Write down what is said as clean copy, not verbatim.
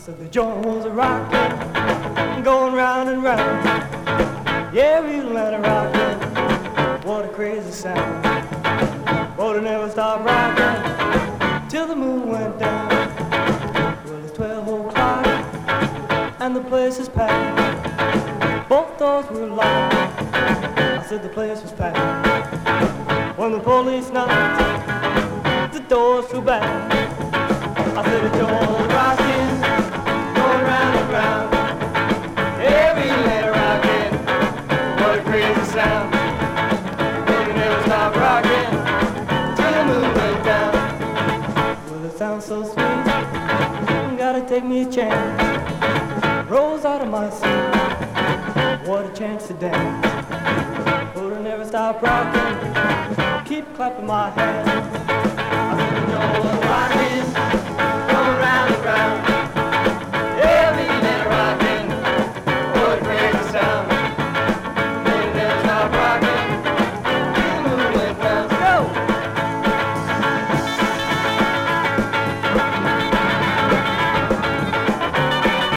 said the joint was a rockin', going round and round. Yeah, we let it rockin', what a crazy sound. But it never stopped rockin' till the moon went down. Well, it's 12 o'clock and the place is packed. Both doors were locked. I said the place was packed. When the police knocked, the doors flew back. I said the joint was rockin', going round and round. Every letter rockin', what a crazy sound. But it never stopped rockin' till the moon went down. Well, it sounds so sweet, gotta take me a chance. Rose out of my seat, what a chance to dance. But it never stopped rockin', keep clapping my hands.